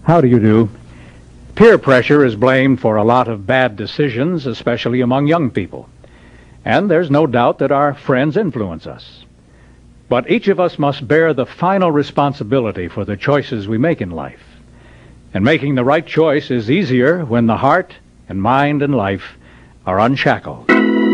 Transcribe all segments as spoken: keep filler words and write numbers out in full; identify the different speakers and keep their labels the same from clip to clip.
Speaker 1: How do you do? Peer pressure is blamed for a lot of bad decisions, especially among young people. And there's no doubt that our friends influence us. But each of us must bear the final responsibility for the choices we make in life. And making the right choice is easier when the heart and mind and life are unshackled.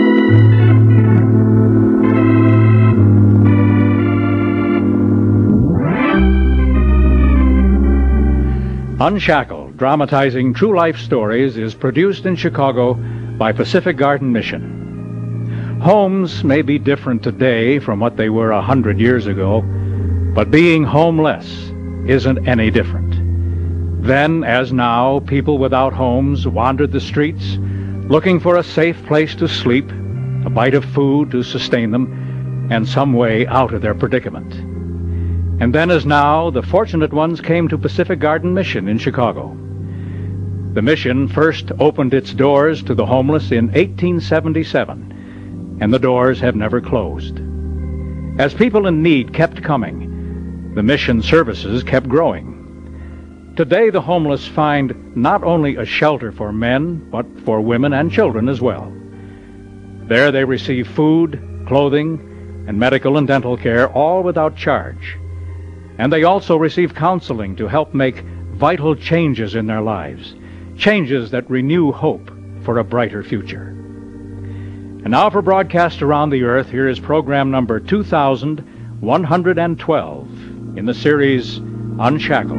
Speaker 1: Unshackled, dramatizing true life stories, is produced in Chicago by Pacific Garden Mission. Homes may be different today from what they were a hundred years ago, but being homeless isn't any different. Then, as now, people without homes wandered the streets, looking for a safe place to sleep, a bite of food to sustain them, and some way out of their predicament. And then, as now, the fortunate ones came to Pacific Garden Mission in Chicago. The mission first opened its doors to the homeless in eighteen seventy-seven, and the doors have never closed. As people in need kept coming, the mission services kept growing. Today, the homeless find not only a shelter for men, but for women and children as well. There they receive food, clothing, and medical and dental care, all without charge. And they also receive counseling to help make vital changes in their lives, changes that renew hope for a brighter future. And now for broadcast around the earth, here is program number two thousand one hundred twelve in the series Unshackled.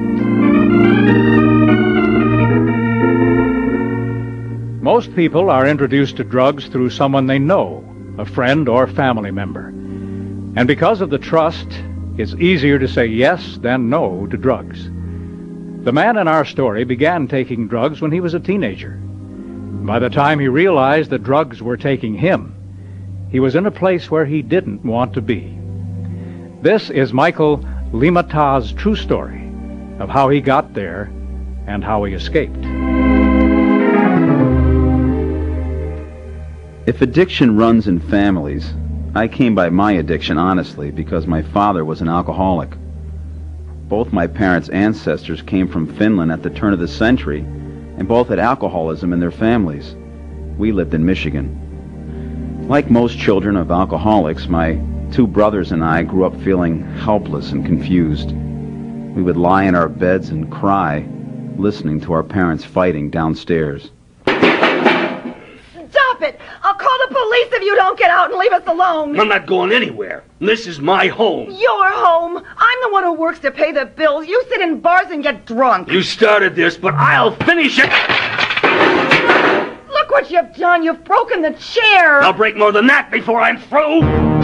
Speaker 1: Most people are introduced to drugs through someone they know, a friend or family member. And because of the trust, it's easier to say yes than no to drugs. The man in our story began taking drugs when he was a teenager. By the time he realized that drugs were taking him, he was in a place where he didn't want to be. This is Michael Limatah's true story of how he got there and how he escaped.
Speaker 2: If addiction runs in families, I came by my addiction honestly because my father was an alcoholic. Both my parents' ancestors came from Finland at the turn of the century, and both had alcoholism in their families. We lived in Michigan. Like most children of alcoholics, my two brothers and I grew up feeling helpless and confused. We would lie in our beds and cry, listening to our parents fighting downstairs.
Speaker 3: Stop it! I'll call the police if you don't get out and leave us alone.
Speaker 4: I'm not going anywhere. This is my home.
Speaker 3: Your home? I'm the one who works to pay the bills. You sit in bars and get drunk.
Speaker 4: You started this, but I'll finish it.
Speaker 3: Look what you've done. You've broken the chair.
Speaker 4: I'll break more than that before I'm through.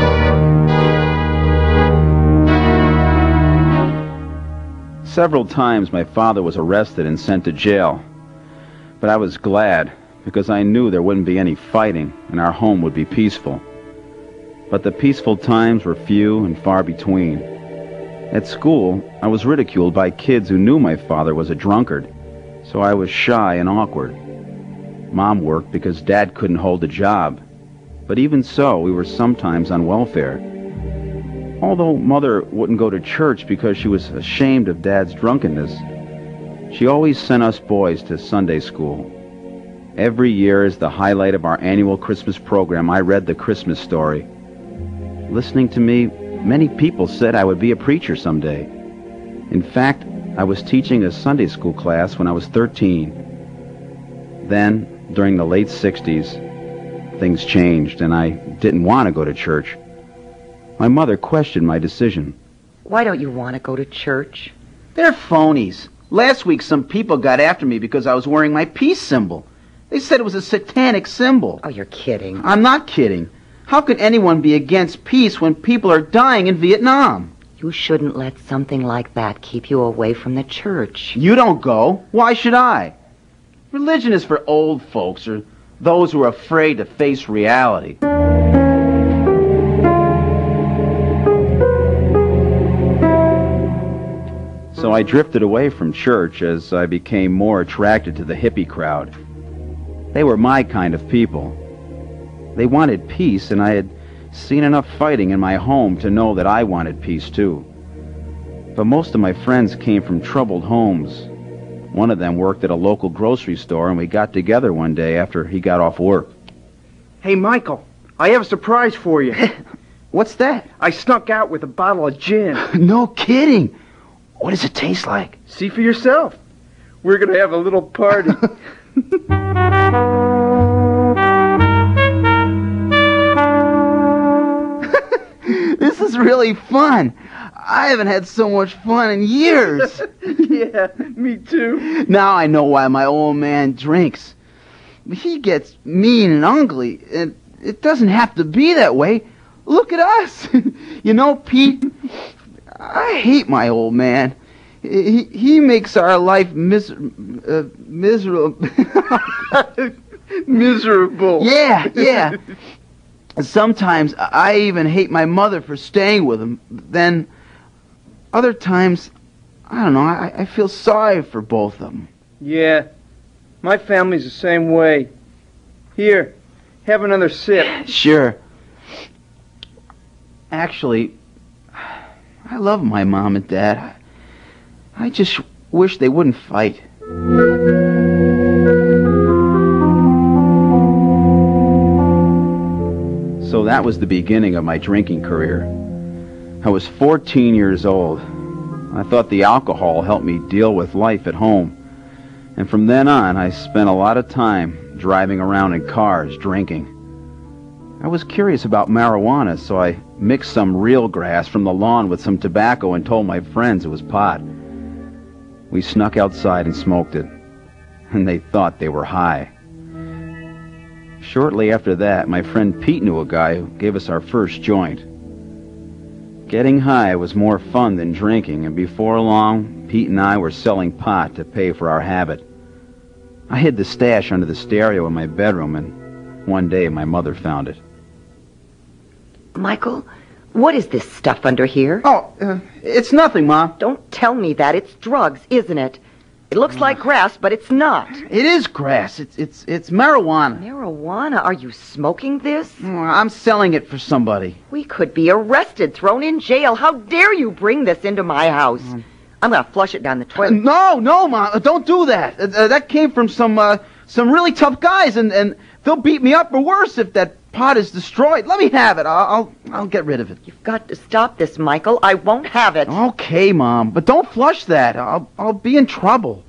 Speaker 2: Several times my father was arrested and sent to jail, but I was glad because I knew there wouldn't be any fighting and our home would be peaceful. But the peaceful times were few and far between. At school, I was ridiculed by kids who knew my father was a drunkard, so I was shy and awkward. Mom worked because Dad couldn't hold a job, but even so, we were sometimes on welfare. Although Mother wouldn't go to church because she was ashamed of Dad's drunkenness, she always sent us boys to Sunday school. Every year as the highlight of our annual Christmas program, I read the Christmas story. Listening to me, many people said I would be a preacher someday. In fact, I was teaching a Sunday school class when I was thirteen. Then, during the late sixties, things changed and I didn't want to go to church. My mother questioned my decision.
Speaker 3: Why don't you want to go to church?
Speaker 5: They're phonies. Last week some people got after me because I was wearing my peace symbol. They said it was a satanic symbol.
Speaker 3: Oh, you're kidding.
Speaker 5: I'm not kidding. How could anyone be against peace when people are dying in Vietnam?
Speaker 3: You shouldn't let something like that keep you away from the church.
Speaker 5: You don't go. Why should I? Religion is for old folks or those who are afraid to face reality.
Speaker 2: So I drifted away from church as I became more attracted to the hippie crowd. They were my kind of people. They wanted peace, and I had seen enough fighting in my home to know that I wanted peace too. But most of my friends came from troubled homes. One of them worked at a local grocery store, and we got together one day after he got off work.
Speaker 6: Hey, Michael, I have a surprise for you.
Speaker 5: What's that?
Speaker 6: I snuck out with a bottle of gin.
Speaker 5: No kidding. What does it taste like?
Speaker 6: See for yourself. We're going to have a little party.
Speaker 5: This is really fun. I haven't had so much fun in years.
Speaker 6: Yeah, me too.
Speaker 5: Now I know why my old man drinks. He gets mean and ugly, and it doesn't have to be that way. Look at us. You know, Pete, I hate my old man. He, he makes our life mis- uh, miserable.
Speaker 6: Miserable.
Speaker 5: Yeah, yeah. Sometimes I even hate my mother for staying with him. Then other times, I don't know, I, I feel sorry for both of them.
Speaker 6: Yeah, my family's the same way. Here, have another sip.
Speaker 5: Sure. Actually, I love my mom and dad. I just wish they wouldn't fight.
Speaker 2: So that was the beginning of my drinking career. I was fourteen years old. I thought the alcohol helped me deal with life at home. And from then on, I spent a lot of time driving around in cars, drinking. I was curious about marijuana, so I mixed some real grass from the lawn with some tobacco and told my friends it was pot. We snuck outside and smoked it, and they thought they were high. Shortly after that, my friend Pete knew a guy who gave us our first joint. Getting high was more fun than drinking, and before long, Pete and I were selling pot to pay for our habit. I hid the stash under the stereo in my bedroom, and one day my mother found it.
Speaker 7: Michael, what is this stuff under here?
Speaker 5: Oh, uh, it's nothing, Mom.
Speaker 7: Don't tell me that. It's drugs, isn't it? It looks like grass, but it's not.
Speaker 5: It is grass. It's it's it's marijuana.
Speaker 7: Marijuana? Are you smoking this?
Speaker 5: Oh, I'm selling it for somebody.
Speaker 7: We could be arrested, thrown in jail. How dare you bring this into my house? Mm. I'm going to flush it down the toilet.
Speaker 5: No, no, Mom. Uh, don't do that. Uh, uh, that came from some uh, some really tough guys, and, and they'll beat me up or worse if that pot is destroyed. Let me have it. I'll, I'll I'll get rid of it.
Speaker 7: You've got to stop this, Michael. I won't have it.
Speaker 5: Okay, Mom, but don't flush that. I'll I'll be in trouble.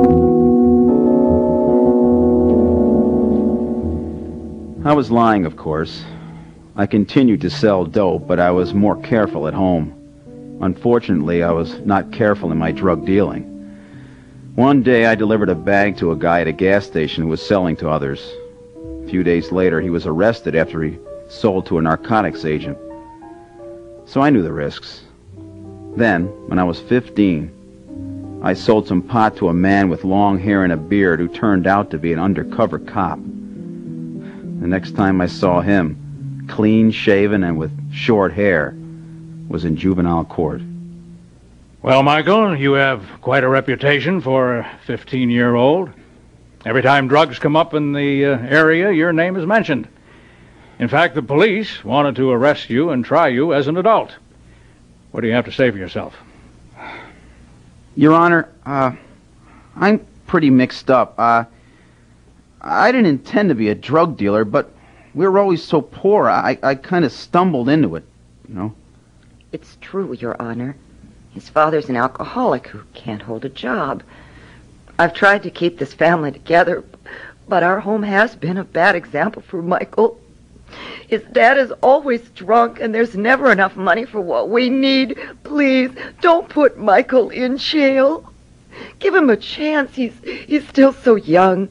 Speaker 2: I was lying, of course. I continued to sell dope, but I was more careful at home. Unfortunately, I was not careful in my drug dealing. One day, I delivered a bag to a guy at a gas station who was selling to others. A few days later, he was arrested after he sold to a narcotics agent. So I knew the risks. Then, when I was fifteen, I sold some pot to a man with long hair and a beard who turned out to be an undercover cop. The next time I saw him, clean shaven and with short hair, was in juvenile court.
Speaker 1: Well, Michael, you have quite a reputation for a fifteen-year-old. Every time drugs come up in the uh, area, your name is mentioned. In fact, the police wanted to arrest you and try you as an adult. What do you have to say for yourself?
Speaker 5: Your Honor, uh, I'm pretty mixed up. Uh, I didn't intend to be a drug dealer, but we were always so poor, I, I kind of stumbled into it, you know.
Speaker 7: It's true, Your Honor. His father's an alcoholic who can't hold a job. I've tried to keep this family together, but our home has been a bad example for Michael. His dad is always drunk, and there's never enough money for what we need. Please, don't put Michael in jail. Give him a chance. He's, he's still so young.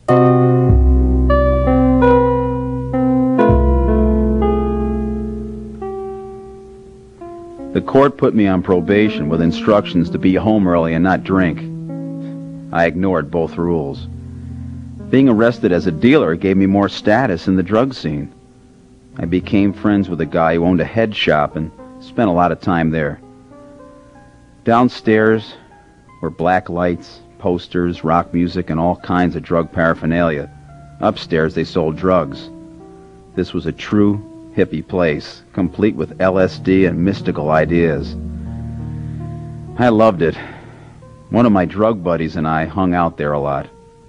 Speaker 2: The court put me on probation with instructions to be home early and not drink. I ignored both rules. Being arrested as a dealer gave me more status in the drug scene. I became friends with a guy who owned a head shop and spent a lot of time there. Downstairs were black lights, posters, rock music, and all kinds of drug paraphernalia. Upstairs they sold drugs. This was a true hippie place, complete with L S D and mystical ideas. I loved it. One of my drug buddies and I hung out there a lot.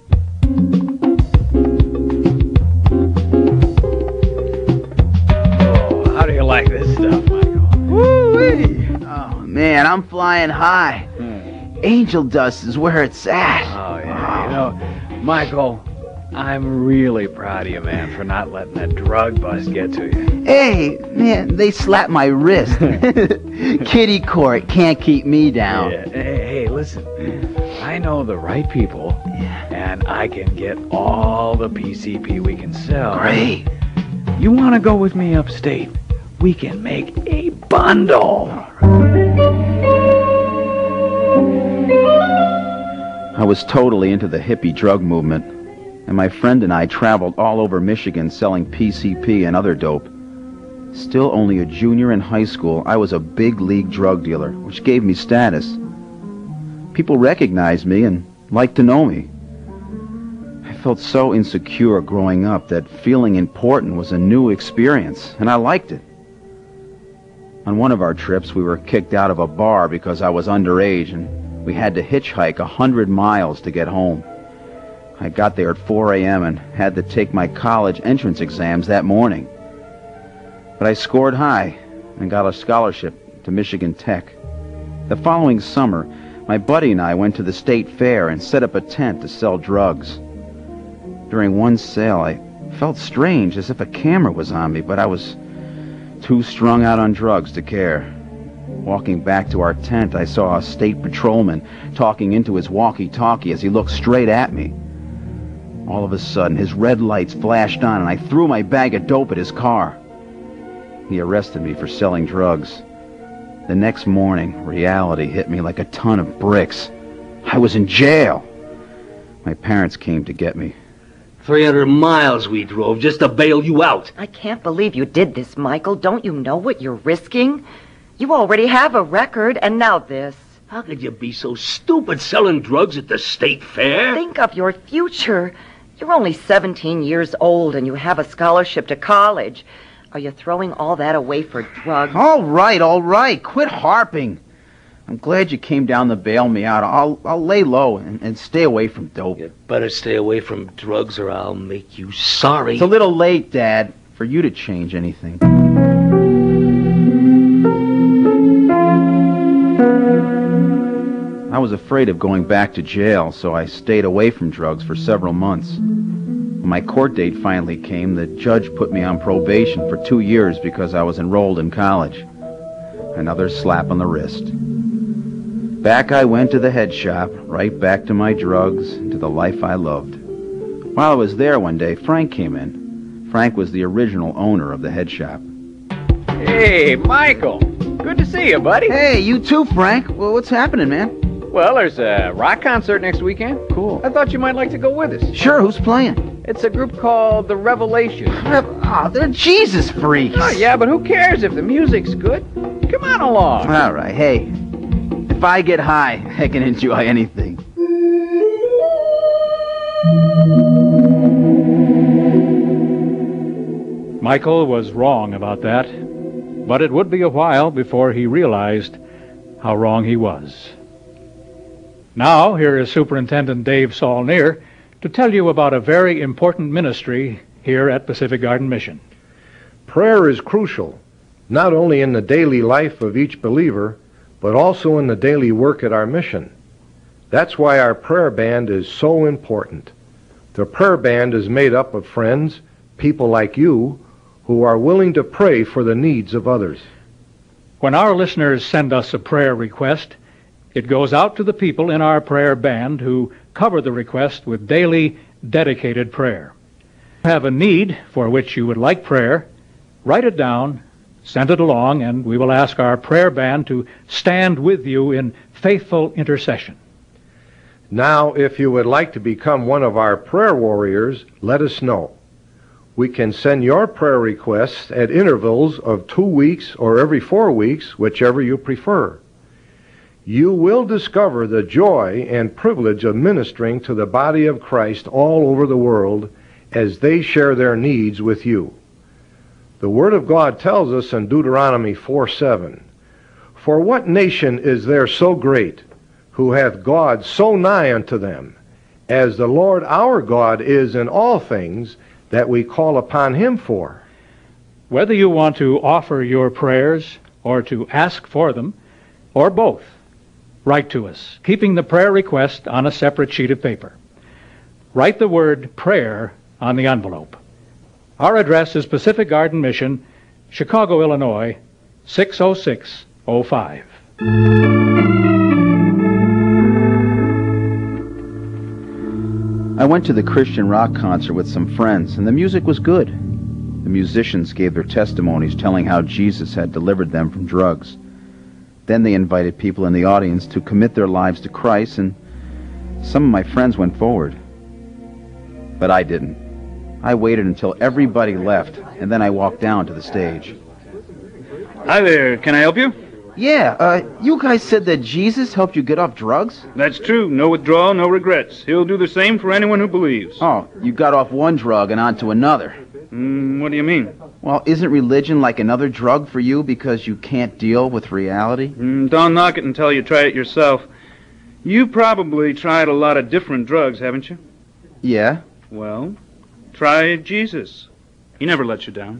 Speaker 1: Oh, how do you like this stuff, Michael?
Speaker 5: Woo-wee! Oh, man, I'm flying high.
Speaker 1: Hmm.
Speaker 5: Angel dust is where it's at.
Speaker 1: Oh, yeah. You know, Michael, I'm really proud of you, man, for not letting that drug bust get to you.
Speaker 5: Hey, man, they slapped my wrist. Kitty court can't keep me down.
Speaker 1: Yeah. Hey, hey, listen. I know the right people, and I can get all the P C P we can sell.
Speaker 5: Great.
Speaker 1: You want to go with me upstate? We can make a bundle.
Speaker 2: I was totally into the hippie drug movement, and my friend and I traveled all over Michigan selling P C P and other dope. Still only a junior in high school, I was a big league drug dealer, which gave me status. People recognized me and liked to know me. I felt so insecure growing up that feeling important was a new experience, and I liked it. On one of our trips, we were kicked out of a bar because I was underage, and we had to hitchhike a hundred miles to get home. I got there at four a m and had to take my college entrance exams that morning. But I scored high and got a scholarship to Michigan Tech. The following summer, my buddy and I went to the state fair and set up a tent to sell drugs. During one sale, I felt strange, as if a camera was on me, but I was too strung out on drugs to care. Walking back to our tent, I saw a state patrolman talking into his walkie-talkie as he looked straight at me. All of a sudden, his red lights flashed on, and I threw my bag of dope at his car. He arrested me for selling drugs. The next morning, reality hit me like a ton of bricks. I was in jail. My parents came to get me.
Speaker 4: three hundred miles we drove just to bail you out.
Speaker 7: I can't believe you did this, Michael. Don't you know what you're risking? You already have a record, and now this.
Speaker 4: How could you be so stupid selling drugs at the state fair?
Speaker 7: Think of your future. You're only seventeen years old, and you have a scholarship to college. Are you throwing all that away for drugs?
Speaker 5: All right, all right. Quit harping. I'm glad you came down to bail me out. I'll I'll lay low and, and stay away from dope.
Speaker 4: You better stay away from drugs or I'll make you sorry.
Speaker 5: It's a little late, Dad, for you to change anything.
Speaker 2: I was afraid of going back to jail, so I stayed away from drugs for several months. When my court date finally came, the judge put me on probation for two years because I was enrolled in college. Another slap on the wrist. Back I went to the head shop, right back to my drugs, and to the life I loved. While I was there one day, Frank came in. Frank was the original owner of the head shop.
Speaker 1: Hey, Michael. Good to see you, buddy.
Speaker 5: Hey, you too, Frank. Well, what's happening, man?
Speaker 1: Well, there's a rock concert next weekend.
Speaker 5: Cool.
Speaker 1: I thought you might like to go with us.
Speaker 5: Sure, who's playing?
Speaker 1: It's a group called The Revelation.
Speaker 5: Oh, they're Jesus freaks.
Speaker 1: Oh, yeah, but who cares if the music's good? Come on along.
Speaker 5: All right, hey. If I get high, I can enjoy anything.
Speaker 1: Michael was wrong about that, but it would be a while before he realized how wrong he was. Now, here is Superintendent Dave Saulnier to tell you about a very important ministry here at Pacific Garden Mission.
Speaker 8: Prayer is crucial, not only in the daily life of each believer, but also in the daily work at our mission. That's why our prayer band is so important. The prayer band is made up of friends, people like you, who are willing to pray for the needs of others.
Speaker 1: When our listeners send us a prayer request, it goes out to the people in our prayer band who cover the request with daily dedicated prayer. If you have a need for which you would like prayer, write it down, send it along, and we will ask our prayer band to stand with you in faithful intercession.
Speaker 8: Now, if you would like to become one of our prayer warriors, let us know. We can send your prayer requests at intervals of two weeks or every four weeks, whichever you prefer. You will discover the joy and privilege of ministering to the body of Christ all over the world as they share their needs with you. The Word of God tells us in Deuteronomy four seven, "For what nation is there so great, who hath God so nigh unto them, as the Lord our God is in all things that we call upon him for.
Speaker 1: Whether you want to offer your prayers or to ask for them, or both, write to us, keeping the prayer request on a separate sheet of paper. Write the word prayer on the envelope. Our address is Pacific Garden Mission, Chicago, Illinois, six oh six oh five.
Speaker 2: I went to the Christian rock concert with some friends, and the music was good. The musicians gave their testimonies telling how Jesus had delivered them from drugs. Then they invited people in the audience to commit their lives to Christ, and some of my friends went forward. But I didn't. I waited until everybody left, and then I walked down to the stage.
Speaker 9: Hi there, can I help you?
Speaker 5: Yeah, uh, you guys said that Jesus helped you get off drugs?
Speaker 9: That's true. No withdrawal, no regrets. He'll do the same for anyone who believes.
Speaker 5: Oh, you got off one drug and onto another.
Speaker 9: Mm, what do you mean?
Speaker 5: Well, isn't religion like another drug for you because you can't deal with reality?
Speaker 9: Mm, don't knock it until you try it yourself. You probably tried a lot of different drugs, haven't you?
Speaker 5: Yeah.
Speaker 9: Well, try Jesus. He never lets you down.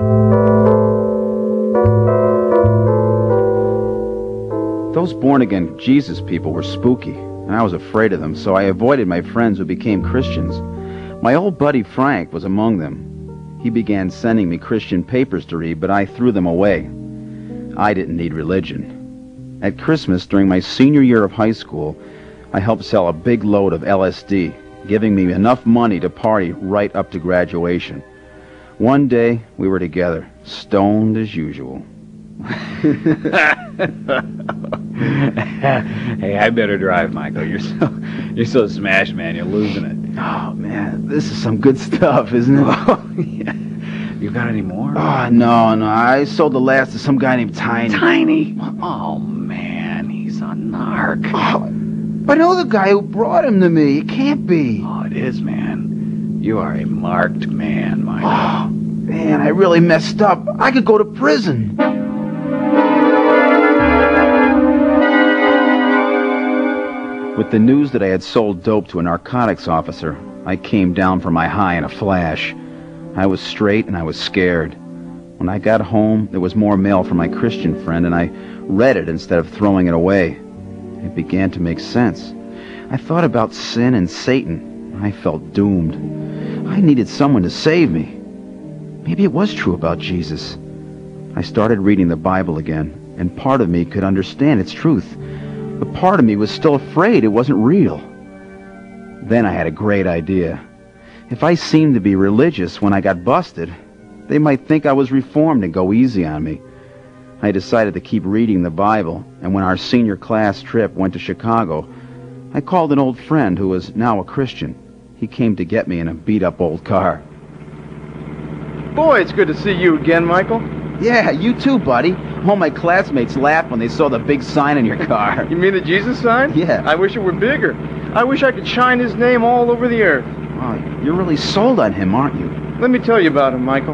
Speaker 2: Those born-again Jesus people were spooky, and I was afraid of them, so I avoided my friends who became Christians. My old buddy Frank was among them. He began sending me Christian papers to read, but I threw them away. I didn't need religion. At Christmas, during my senior year of high school, I helped sell a big load of L S D, giving me enough money to party right up to graduation. One day, we were together, stoned as usual.
Speaker 10: Hey, I better drive, Michael. You're so you're so smashed, man. You're losing it.
Speaker 5: Oh, man, this is some good stuff, isn't it?
Speaker 10: Oh, yeah. You got any more?
Speaker 5: Oh, no, no. I sold the last to some guy named Tiny.
Speaker 10: Tiny? Oh, man, he's a narc.
Speaker 5: Oh, I know the guy who brought him to me. It can't be.
Speaker 10: Oh, it is, man. You are a marked man, Michael.
Speaker 5: Oh, man, I really messed up. I could go to prison.
Speaker 2: With the news that I had sold dope to a narcotics officer, I came down from my high in a flash. I was straight and I was scared. When I got home, there was more mail from my Christian friend, and I read it instead of throwing it away. It began to make sense. I thought about sin and Satan. I felt doomed. I needed someone to save me. Maybe it was true about Jesus. I started reading the Bible again, and part of me could understand its truth. But part of me was still afraid it wasn't real. Then I had a great idea. If I seemed to be religious when I got busted, they might think I was reformed and go easy on me. I decided to keep reading the Bible, and when our senior class trip went to Chicago, I called an old friend who was now a Christian. He came to get me in a beat-up old car.
Speaker 6: Boy, it's good to see you again, Michael.
Speaker 5: Yeah, you too, buddy. All my classmates laughed when they saw the big sign in your car.
Speaker 6: You mean the Jesus sign?
Speaker 5: Yeah.
Speaker 6: I wish it were bigger. I wish I could shine his name all over the earth.
Speaker 5: Oh, you're really sold on him, aren't you?
Speaker 6: Let me tell you about him, Michael.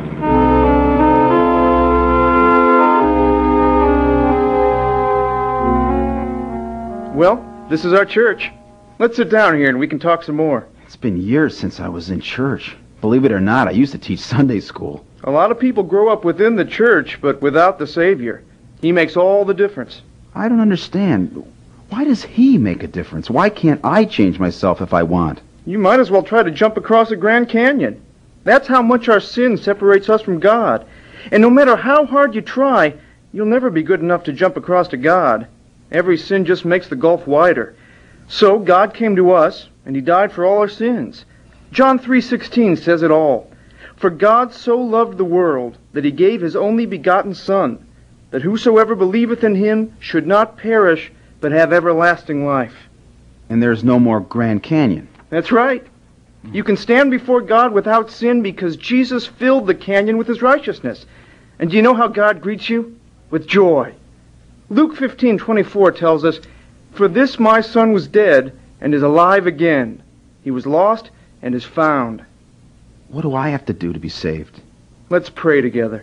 Speaker 6: Well, this is our church. Let's sit down here and we can talk some more.
Speaker 5: It's been years since I was in church. Believe it or not, I used to teach Sunday school.
Speaker 6: A lot of people grow up within the church, but without the Savior. He makes all the difference.
Speaker 5: I don't understand. Why does he make a difference? Why can't I change myself if I want?
Speaker 6: You might as well try to jump across a Grand Canyon. That's how much our sin separates us from God. And no matter how hard you try, you'll never be good enough to jump across to God. Every sin just makes the gulf wider. So God came to us, and he died for all our sins. John three sixteen says it all. For God so loved the world that he gave his only begotten Son, that whosoever believeth in him should not perish, but have everlasting life.
Speaker 2: And there's no more Grand Canyon.
Speaker 6: That's right. You can stand before God without sin because Jesus filled the canyon with his righteousness. And do you know how God greets you? With joy. Luke fifteen twenty-four tells us, For this my son was dead and is alive again. He was lost and is found.
Speaker 2: What do I have to do to be saved?
Speaker 6: Let's pray together.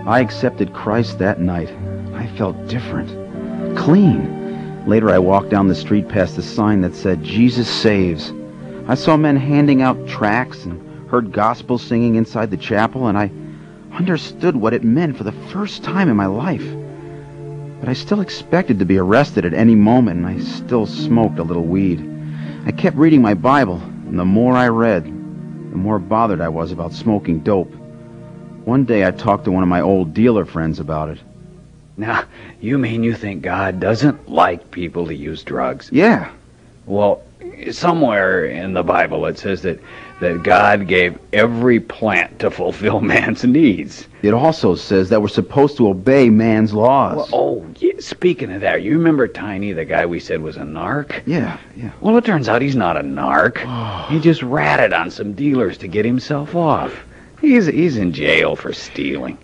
Speaker 2: I accepted Christ that night. I felt different, clean. Later, I walked down the street past a sign that said, Jesus Saves. I saw men handing out tracts and heard gospel singing inside the chapel, and I understood what it meant for the first time in my life. But I still expected to be arrested at any moment, and I still smoked a little weed. I kept reading my Bible, and the more I read, the more bothered I was about smoking dope. One day I talked to one of my old dealer friends about it.
Speaker 10: Now, you mean you think God doesn't like people to use drugs?
Speaker 2: Yeah.
Speaker 10: Well, somewhere in the Bible it says that, that God gave every plant to fulfill man's needs.
Speaker 2: It also says that we're supposed to obey man's laws.
Speaker 10: Well, oh, yeah, speaking of that, you remember Tiny, the guy we said was a narc?
Speaker 2: Yeah, yeah.
Speaker 10: Well, it turns out he's not a narc. He just ratted on some dealers to get himself off. He's, he's in jail for stealing.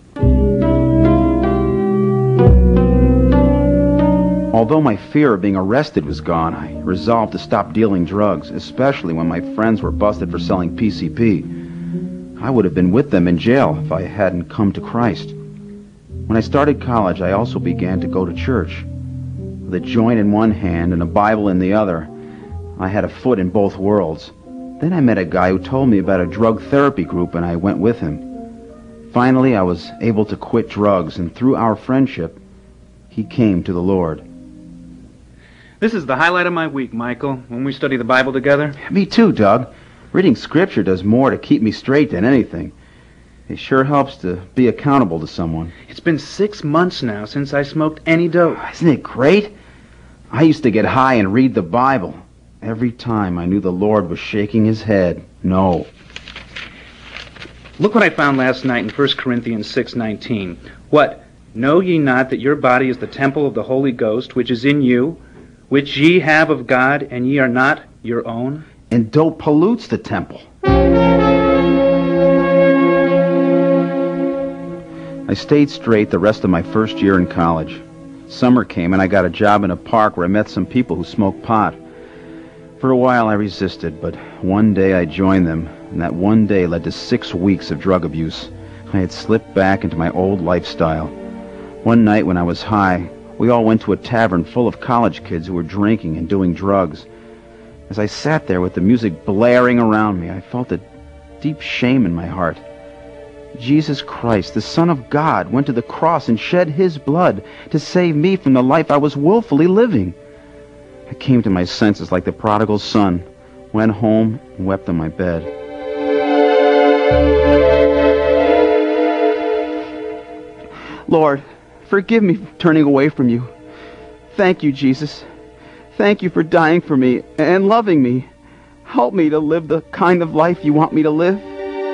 Speaker 2: Although my fear of being arrested was gone, I resolved to stop dealing drugs, especially when my friends were busted for selling P C P. I would have been with them in jail if I hadn't come to Christ. When I started college, I also began to go to church. With a joint in one hand and a Bible in the other, I had a foot in both worlds. Then I met a guy who told me about a drug therapy group, and I went with him. Finally, I was able to quit drugs, and through our friendship, he came to the Lord.
Speaker 9: This is the highlight of my week, Michael, when we study the Bible together.
Speaker 2: Me too, Doug. Reading Scripture does more to keep me straight than anything. It sure helps to be accountable to someone.
Speaker 9: It's been six months now since I smoked any dope.
Speaker 2: Isn't it great? I used to get high and read the Bible. Every time I knew the Lord was shaking his head. No.
Speaker 9: Look what I found last night in First Corinthians six nineteen. What? Know ye not that your body is the temple of the Holy Ghost, which is in you, which ye have of God, and ye are not your own?
Speaker 2: And dope pollutes the temple. I stayed straight the rest of my first year in college. Summer came and I got a job in a park where I met some people who smoked pot. For a while I resisted, but one day I joined them, and that one day led to six weeks of drug abuse. I had slipped back into my old lifestyle. One night when I was high, we all went to a tavern full of college kids who were drinking and doing drugs. As I sat there with the music blaring around me, I felt a deep shame in my heart. Jesus Christ, the Son of God, went to the cross and shed his blood to save me from the life I was willfully living. I came to my senses like the prodigal son, went home and wept on my bed. Lord, forgive me for turning away from you. Thank you, Jesus. Thank you for dying for me and loving me. Help me to live the kind of life you want me to live.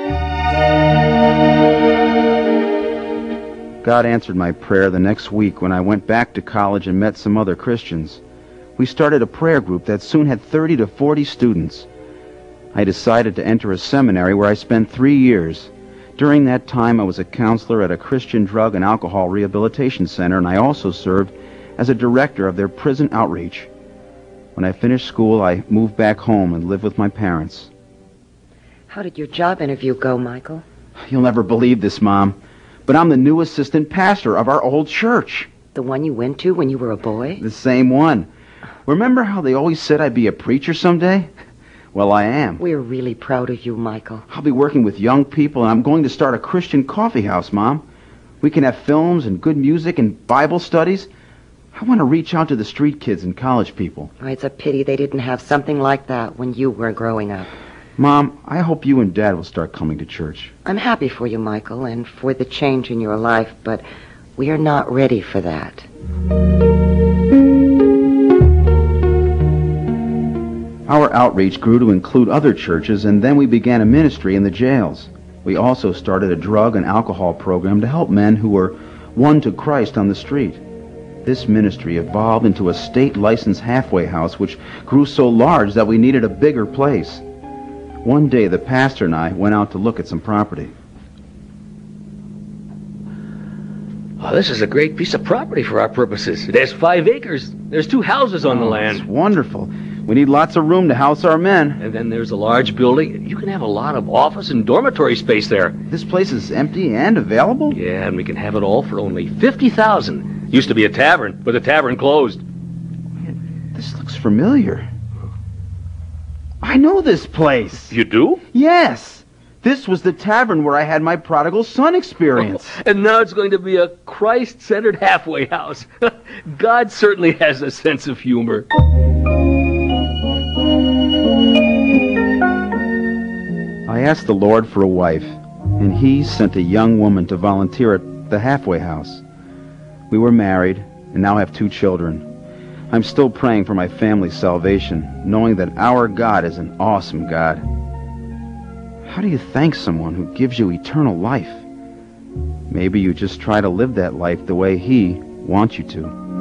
Speaker 2: God answered my prayer the next week when I went back to college and met some other Christians. We started a prayer group that soon had thirty to forty students. I decided to enter a seminary where I spent three years. During that time, I was a counselor at a Christian drug and alcohol rehabilitation center, and I also served as a director of their prison outreach. When I finished school, I moved back home and lived with my parents.
Speaker 7: How did your job interview go, Michael?
Speaker 2: You'll never believe this, Mom, but I'm the new assistant pastor of our old church.
Speaker 7: The one you went to when you were a boy?
Speaker 2: The same one. Remember how they always said I'd be a preacher someday? Well, I am.
Speaker 7: We're really proud of you, Michael.
Speaker 2: I'll be working with young people, and I'm going to start a Christian coffee house, Mom. We can have films and good music and Bible studies. I want to reach out to the street kids and college people.
Speaker 7: Oh, it's a pity they didn't have something like that when you were growing up.
Speaker 2: Mom, I hope you and Dad will start coming to church.
Speaker 7: I'm happy for you, Michael, and for the change in your life, but we are not ready for that.
Speaker 2: Our outreach grew to include other churches, and then we began a ministry in the jails. We also started a drug and alcohol program to help men who were won to Christ on the street. This ministry evolved into a state-licensed halfway house, which grew so large that we needed a bigger place. One day, the pastor and I went out to look at some property.
Speaker 4: Oh, this is a great piece of property for our purposes. It has five acres. There's two houses on the land.
Speaker 2: It's wonderful. We need lots of room to house our men.
Speaker 4: And then there's a large building. You can have a lot of office and dormitory space there.
Speaker 5: This place is empty and available?
Speaker 4: Yeah, and we can have it all for only fifty thousand dollars. Used to be a tavern, but the tavern closed.
Speaker 5: This looks familiar. I know this place.
Speaker 4: You do?
Speaker 5: Yes. This was the tavern where I had my prodigal son experience.
Speaker 4: Oh, and now it's going to be a Christ-centered halfway house. God certainly has a sense of humor.
Speaker 2: I asked the Lord for a wife, and He sent a young woman to volunteer at the halfway house. We were married, and now have two children. I'm still praying for my family's salvation, knowing that our God is an awesome God. How do you thank someone who gives you eternal life? Maybe you just try to live that life the way He wants you to.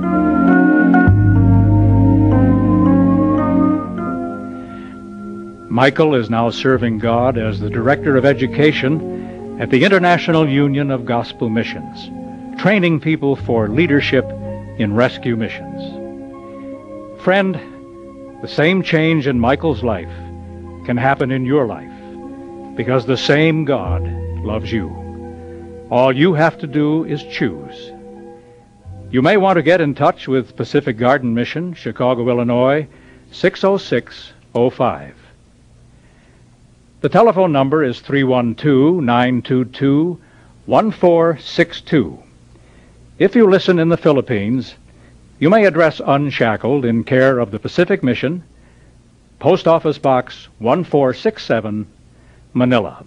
Speaker 1: Michael is now serving God as the Director of Education at the International Union of Gospel Missions, training people for leadership in rescue missions. Friend, the same change in Michael's life can happen in your life because the same God loves you. All you have to do is choose. You may want to get in touch with Pacific Garden Mission, Chicago, Illinois, six oh six oh five. The telephone number is three one two, nine two two, one four six two. If you listen in the Philippines, you may address Unshackled in care of the Pacific Mission, Post Office Box one four six seven, Manila.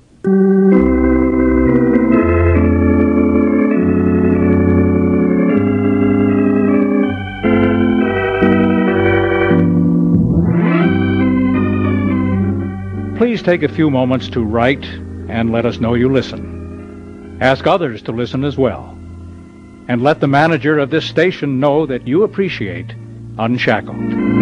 Speaker 1: Please take a few moments to write and let us know you listen. Ask others to listen as well. And let the manager of this station know that you appreciate Unshackled.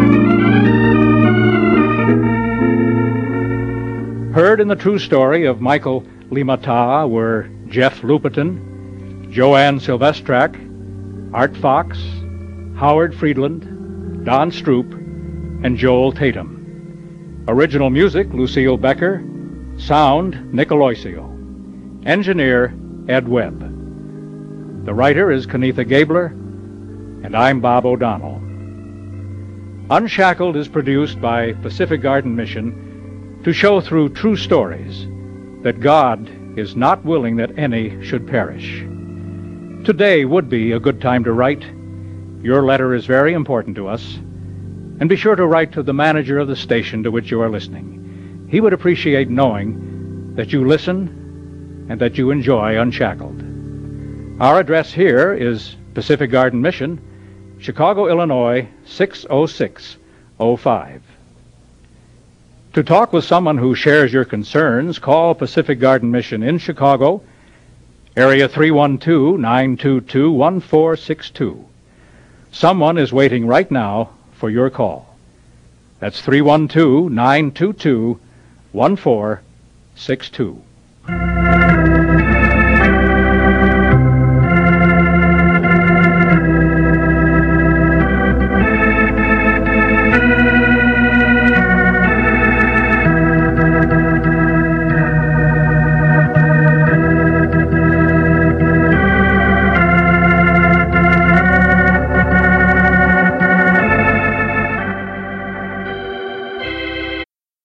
Speaker 1: Heard in the true story of Michael Limata were Jeff Lupetin, Joanne Silvestrak, Art Fox, Howard Friedland, Don Stroop, and Joel Tatum. Original music, Lucille Becker. Sound, Nick Aloisio. Engineer, Ed Webb. The writer is Kenitha Gabler, and I'm Bob O'Donnell. Unshackled is produced by Pacific Garden Mission to show through true stories that God is not willing that any should perish. Today would be a good time to write. Your letter is very important to us. And be sure to write to the manager of the station to which you are listening. He would appreciate knowing that you listen and that you enjoy Unshackled. Our address here is Pacific Garden Mission, Chicago, Illinois, six oh six oh five. To talk with someone who shares your concerns, call Pacific Garden Mission in Chicago, area three one two, nine two two, one four six two. Someone is waiting right now for your call. That's three one two, nine two two, one four six two.